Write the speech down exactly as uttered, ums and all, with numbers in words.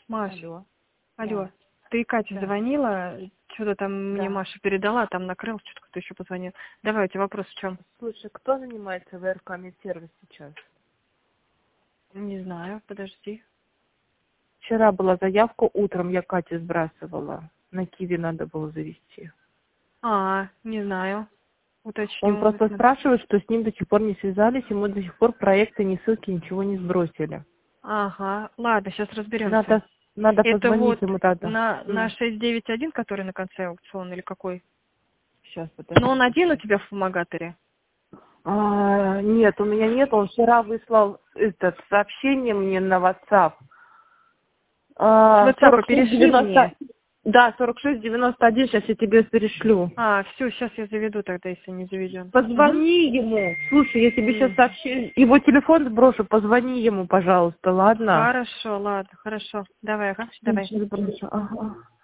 Маш, Алло. алло, Да. ты Кате Да. звонила, что-то там мне Да. Маша передала, там накрыл, что-то кто-то еще позвонил. Давай, у тебя вопрос в чем? Слушай, кто занимается вэ эр ка медсервис сейчас? Не знаю, подожди. Вчера была заявка, утром я Кате сбрасывала. На Киви надо было завести. А, не знаю. Он Уточню. просто спрашивает, что с ним до сих пор не связались, ему до сих пор проекты, ни ссылки, ничего не сбросили. Ага, ладно, сейчас разберемся. Надо, надо Это позвонить вот ему тогда. на, на М. шесть девять один, который на конце аукциона или какой? Сейчас, подожди. Ну, он один у тебя в фумагаторе? А, нет, у меня нет. Он вчера выслал это сообщение мне на WhatsApp. С А, WhatsApp сорок шесть перешли девяносто. мне. Да, сорок шесть девяносто один. Сейчас я тебе перешлю. А, все, сейчас я заведу тогда, если не заведен. Позвони ему. Слушай, я тебе сейчас Угу. сообщу. Его телефон сброшу. Позвони ему, пожалуйста, ладно? Хорошо, ладно, хорошо. Давай, ага, давай. Сейчас сброшу. Ага.